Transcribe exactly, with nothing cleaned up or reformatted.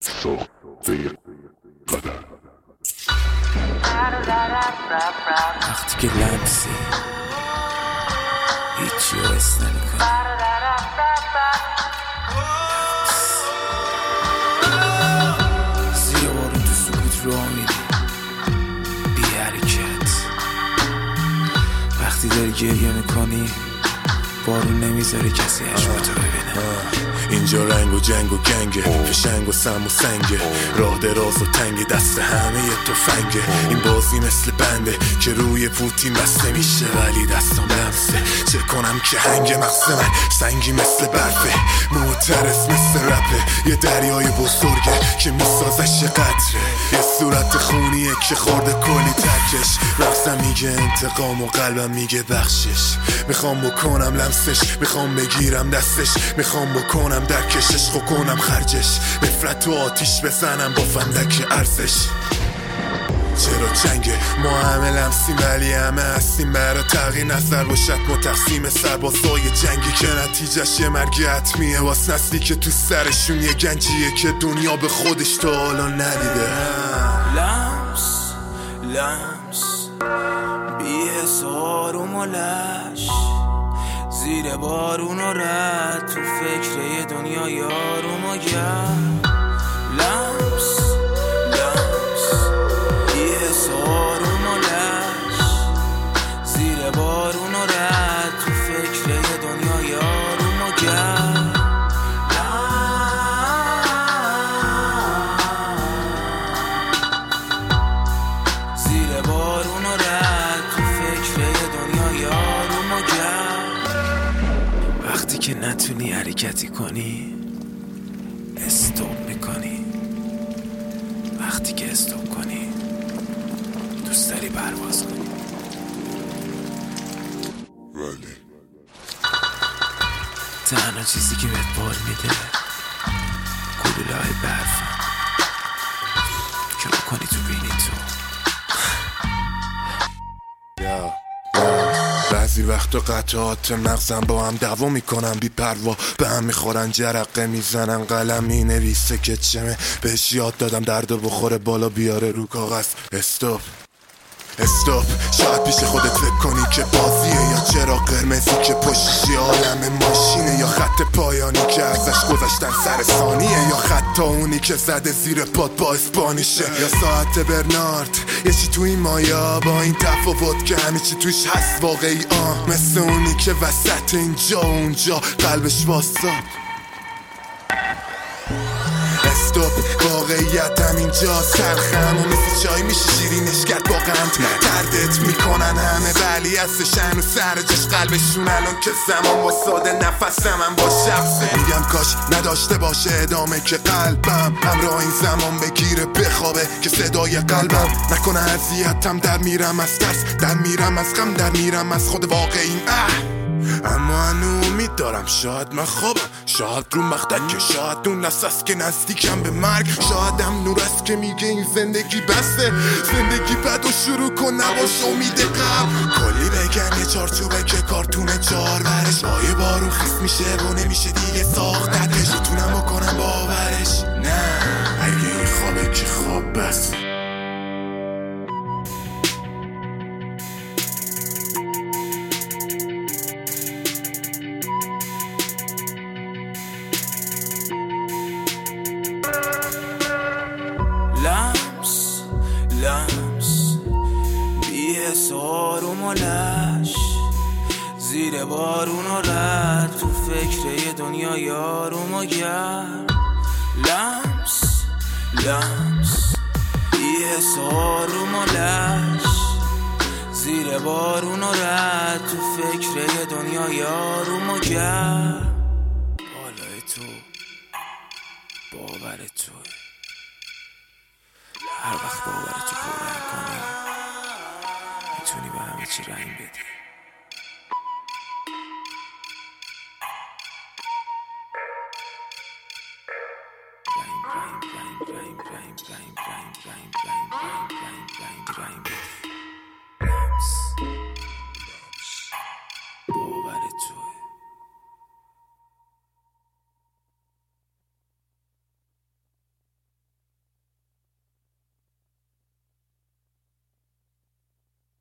ساخته قدر. وقتی که لمسی هیچی رو حس نمی‌کنی، زیر بارون تو سکوت راه میری بی حرکت. وقتی داری گریه میکنی بارون نمیذاره کسی عشقاتو ببینه. اینجا رنگ و جنگ و گنگه، فشنگ و سم و سنگه، راه دراز و تنگ، دست همه یه تفنگه. این بازی مثل بنده که روی پوتین بسته میشه ولی دستم لمسه. چه کنم که هنگ مغز من سنگی مثل برفه، معترض مثل رپه، یه دریای بزرگه که میسازش یه قطره، یه صورت خونیه که خورده کلی تکش. مغزم میگه انتقام و قلبم میگه بخشش. میخوام بکنم لمسش، میخوام بگیرم دستش، میخوام بکنم درکشش، خو کنم خرجش، نفرت و آتیش بزنم با فندک ارزش. چرا چنگه ما همه لمسیم ولی همه هستیم برا تغییر نظر باشد ما تقسیم سربازای جنگی که نتیجهش یه مرگ حتمیه واس نسلی که تو سرشون یه گنجیه که دنیا به خودش تا حالا ندیده. لمس لمس بی حسار و ملش، زیر بارون و رد تو فکر یه دنیا یارون و گرد. لمس لمس بی حسار و ملش، زیر بارون و رد تو فکر یه دنیا یارون و گرد. زیر بارون و رد تو فکر یه دنیا یارون و گرد. وقتی که نتونی حرکتی کنی استوب میکنی، وقتی که استوب کنی دوست داری پرواز کنی. ولی تنها چیزی که بهت بار میده گلوله های برفن که بکنی تو بینی تو. یا بعضی وقتا قطعات مغزم با هم دعوا میکنن بی پروا، به هم میخورن جرقه میزنن قلم مینویسه که چمه. بهش یاد دادم درد بخوره بالا بیاره رو کاغذ. استوب استوب شاید پیش خودت فکر کنی که بازیه، یا چرا قرمزی که پشتی عالم ماشینه، یا خط پایانی که ازش گذاشتن سر ثانیه، یا خط اونی که زده زیر پات با اسپانیشه، یا ساعت برنارد یه چی تو این مایا با این تفاوت که همه چی توش هست واقعی. آه مثل اونی که وسط اینجا و اونجا قلبش واسطا. استوب واقعیت هم اینجا سرخم و مثل چای میشه شیرینش کرد با قند. دردت میکنن همه ولی هستش هنو سر جاش قلبشون الان که زمان با ساده نفسم هم با شخصه. میگم کاش نداشته باشه ادامه که قلبم همراه این زمان بگیره بخوابه که صدای قلبم نکنه اذیتم. در میرم از ترس، در میرم از غم، در میرم از خود واقعیم. اما هنو امید دارم شاید من خوابم، شاید رو مقطع که شاید اون نسست که نزدیکم به مرگ، شاید هم نور است که میگه این زندگی بسته، زندگی بد و شروع کن نباش امید قبل. کلی بگن یه چارچوبه که کارتون چار برش با یه بارون خیس میشه و نمیشه دیگه ساختتش. میتونم بکنم باورش نه اگه این خوابه که خواب بس. لمس لمس بی حسار و ملش، زیر بارون و رد تو فکر یه دنیا یارون و گرد. لمس لمس بی حسار و ملش، زیر بارون و رد تو فکر یه دنیا یارون و گرد. بالای تو باور تو، هر وقت باورتو پررنگ کنی میتونی به همه چی رنگ بدی. رنگ رنگ رنگ رنگ رنگ رنگ رنگ رنگ رنگ رنگ رنگ رنگ رنگ بدی.